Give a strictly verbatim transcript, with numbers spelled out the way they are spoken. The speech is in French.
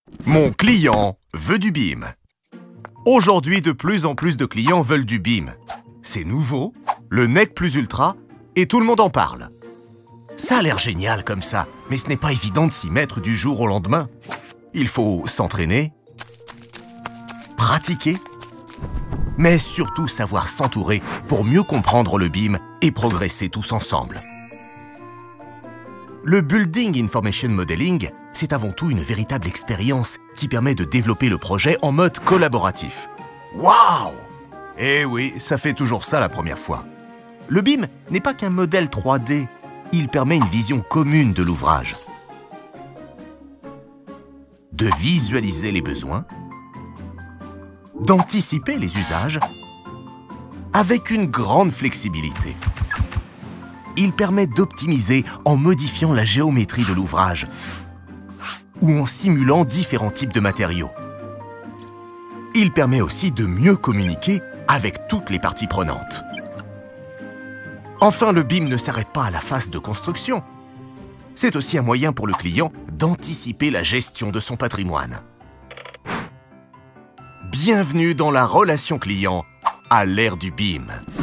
Mon client veut du B I M. Aujourd'hui, de plus en plus de clients veulent du B I M. C'est nouveau, le N E C plus Ultra, et tout le monde en parle. Ça a l'air génial comme ça, mais ce n'est pas évident de s'y mettre du jour au lendemain. Il faut s'entraîner, pratiquer, mais surtout savoir s'entourer pour mieux comprendre le B I M et progresser tous ensemble. Le Building Information Modeling, c'est avant tout une véritable expérience qui permet de développer le projet en mode collaboratif. Waouh! Eh oui, ça fait toujours ça la première fois. Le B I M n'est pas qu'un modèle trois D, il permet une vision commune de l'ouvrage. De visualiser les besoins, d'anticiper les usages, avec une grande flexibilité. Il permet d'optimiser en modifiant la géométrie de l'ouvrage ou en simulant différents types de matériaux. Il permet aussi de mieux communiquer avec toutes les parties prenantes. Enfin, le B I M ne s'arrête pas à la phase de construction. C'est aussi un moyen pour le client d'anticiper la gestion de son patrimoine. Bienvenue dans la relation client à l'ère du B I M.